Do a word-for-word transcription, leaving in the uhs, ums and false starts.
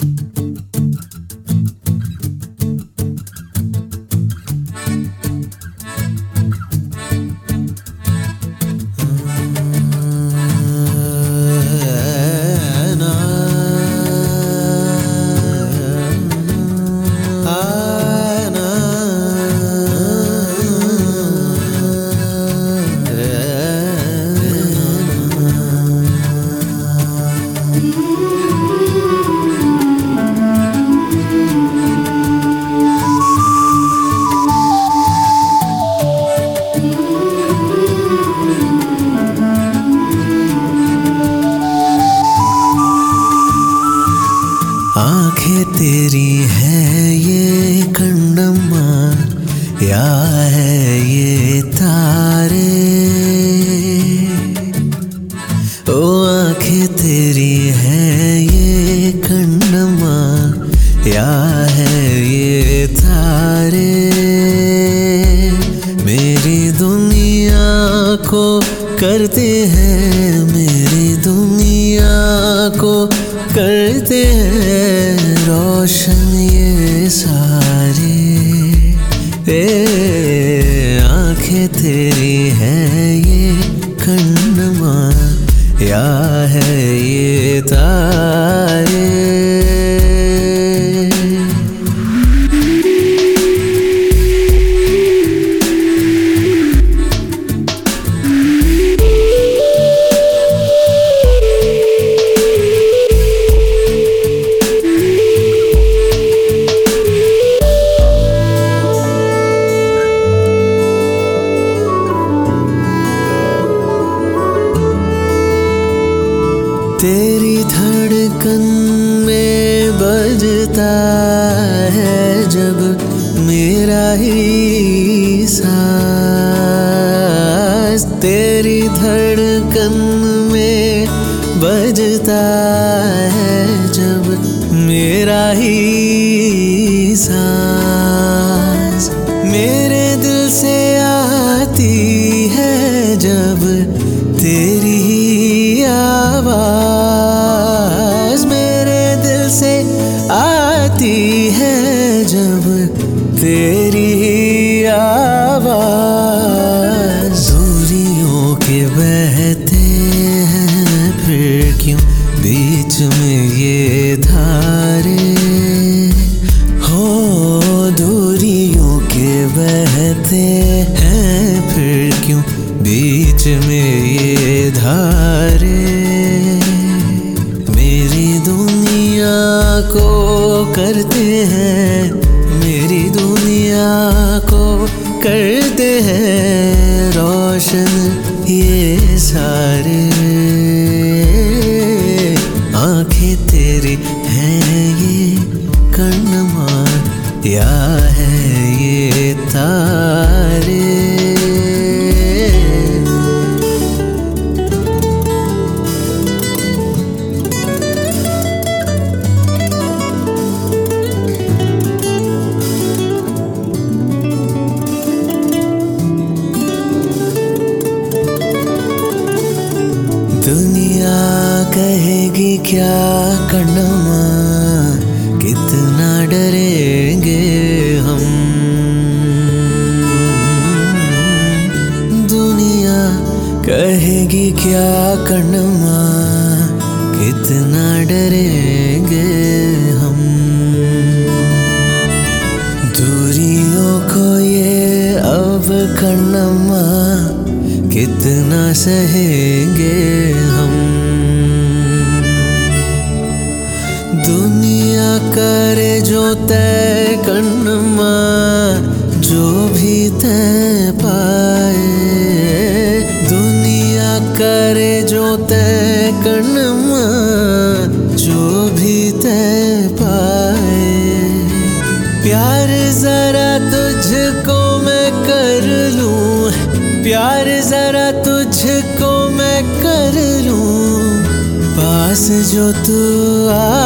आंखें तेरी है ये कन्नम्मा या है ये तारे। ओ आंखें तेरी है ये कन्नम्मा या है ये तारे। मेरी दुनिया को करते हैं, मेरी दुनिया को करते हैं रोशन ये सारे। ए आंखें तेरी है ये कन्नम्मा या है ये तारे। तेरी धड़कन में बजता है जब मेरा ही सांस। तेरी धड़कन में बजता है जब मेरा ही सांस। मेरे दिल से आती है जब तेरी ही आवाज। मेरे दिल से आती है जब तेरी आवाज। दूरियों के बहते हैं फिर क्यों बीच में ये धारे। हो दूरियों के बहते हैं फिर क्यों बीच में ये धारे। मेरी दुनिया को करते हैं, मेरी दुनिया को करते हैं रोशन ये सारे। आंखें तेरी हैं ये कन्नम्मा या है ये तारे। दुनिया कहेगी क्या कन्नम्मा, कितना डरेंगे हम। दुनिया कहेगी क्या कन्नम्मा, कितना डरेंगे हम। दूरियों को ये अब कन्नम्मा कितना सहेंगे हम। दुनिया करे जो तय कन्नम्मा, जो भी तय पाए। दुनिया करे जो तय कन्नम्मा, जो भी तय पाए। प्यार जरा तुझको मैं कर लूं, प्यार जरा तुझको मैं कर लूं। पास जो तू आ